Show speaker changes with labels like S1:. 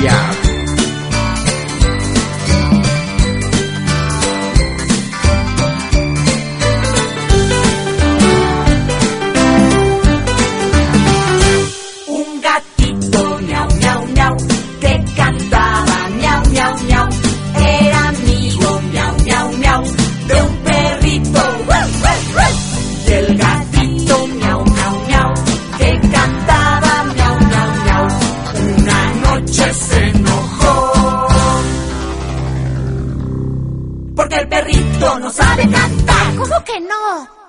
S1: familia.
S2: Un gatito miau, miau, miau, que cantaba miau, miau, miau. Era amigo miau, miau, miau, de un perrito. Y el gatito miau, miau, miau, que cantaba miau, miau, miau. Una noche se enojó porque el perrito no sabe cantar.
S3: ¿Cómo que no?